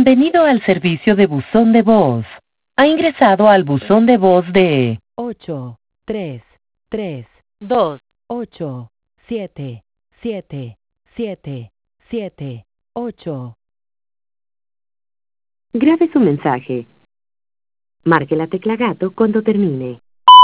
Bienvenido al servicio de buzón de voz. Ha ingresado al buzón de voz de 8, 3, 3, 2, 8, 7, 7, 7, 7, 8. Grabe su mensaje. Marque la tecla gato cuando termine.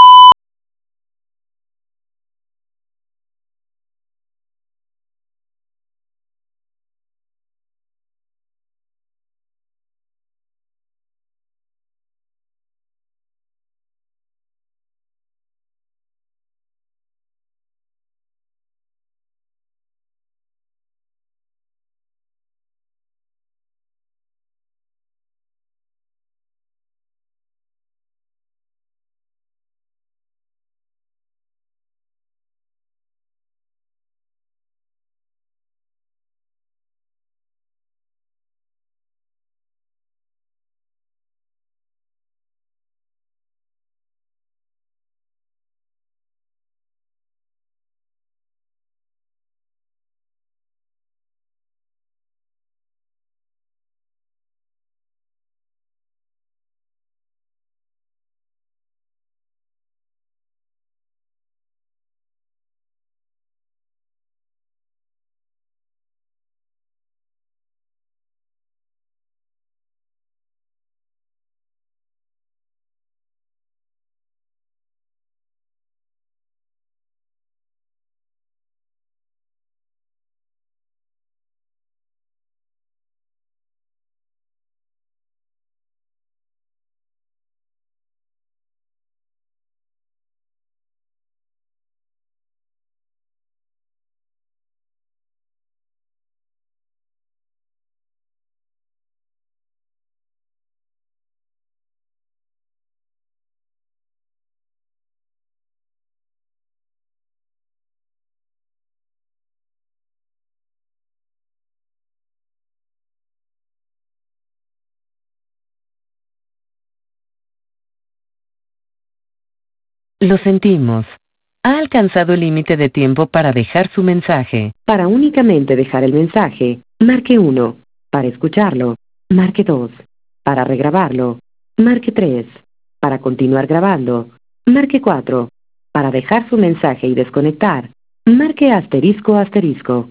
Lo sentimos. Ha alcanzado el límite de tiempo para dejar su mensaje. Para únicamente dejar el mensaje, marque 1. Para escucharlo, marque 2. Para regrabarlo, marque 3. Para continuar grabando, marque 4. Para dejar su mensaje y desconectar, marque asterisco asterisco.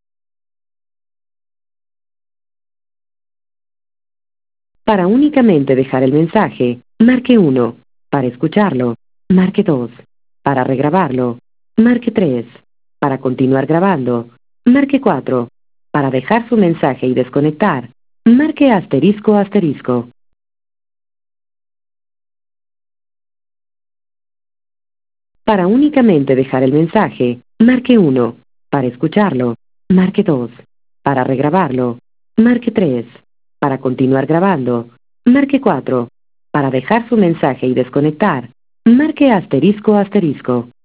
Para únicamente dejar el mensaje, marque 1. Para escucharlo, marque 2. Para regrabarlo, marque 3. Para continuar grabando, marque 4. Para dejar su mensaje y desconectar, marque asterisco asterisco. Para únicamente dejar el mensaje, marque 1. Para escucharlo, marque 2. Para regrabarlo, marque 3. Para continuar grabando, marque 4. Para dejar su mensaje y desconectar, marque asterisco asterisco.